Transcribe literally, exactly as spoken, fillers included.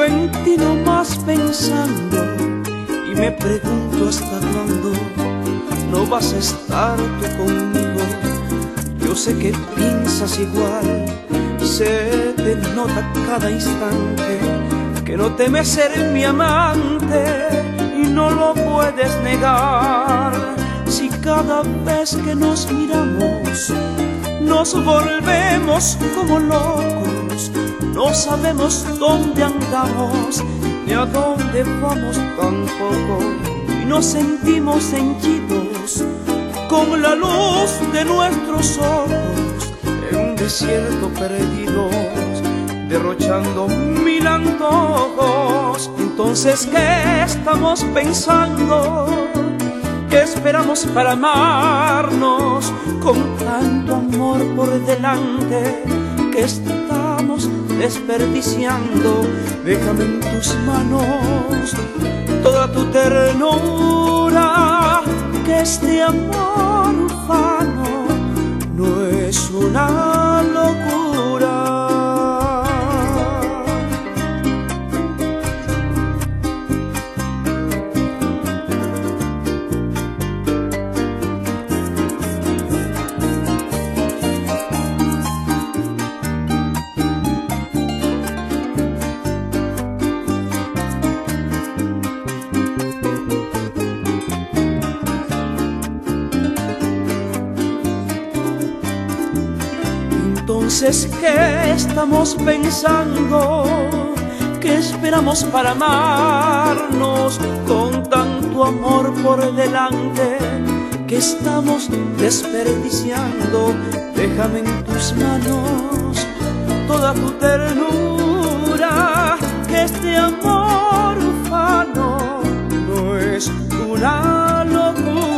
en ti nomás pensando, y me pregunto hasta cuándo no vas a estar tú conmigo. Yo sé que piensas igual, se te nota cada instante que no temes ser mi amante y no lo puedes negar. Si cada vez que nos miramos nos volvemos como locos, no sabemos dónde andamos ni a dónde vamos tampoco, y nos sentimos henchidos con la luz de nuestros ojos en un desierto perdidos, derrochando mil antojos. Entonces, ¿qué estamos pensando? ¿Qué esperamos para amarnos con tanto amor por delante que estamos desperdiciando? Déjame en tus manos toda tu ternura, que este amor ufano no es una locura. Entonces, ¿qué estamos pensando? ¿Qué esperamos para amarnos con tanto amor por delante que estamos desperdiciando? Déjame en tus manos toda tu ternura, que este amor ufano no es una locura.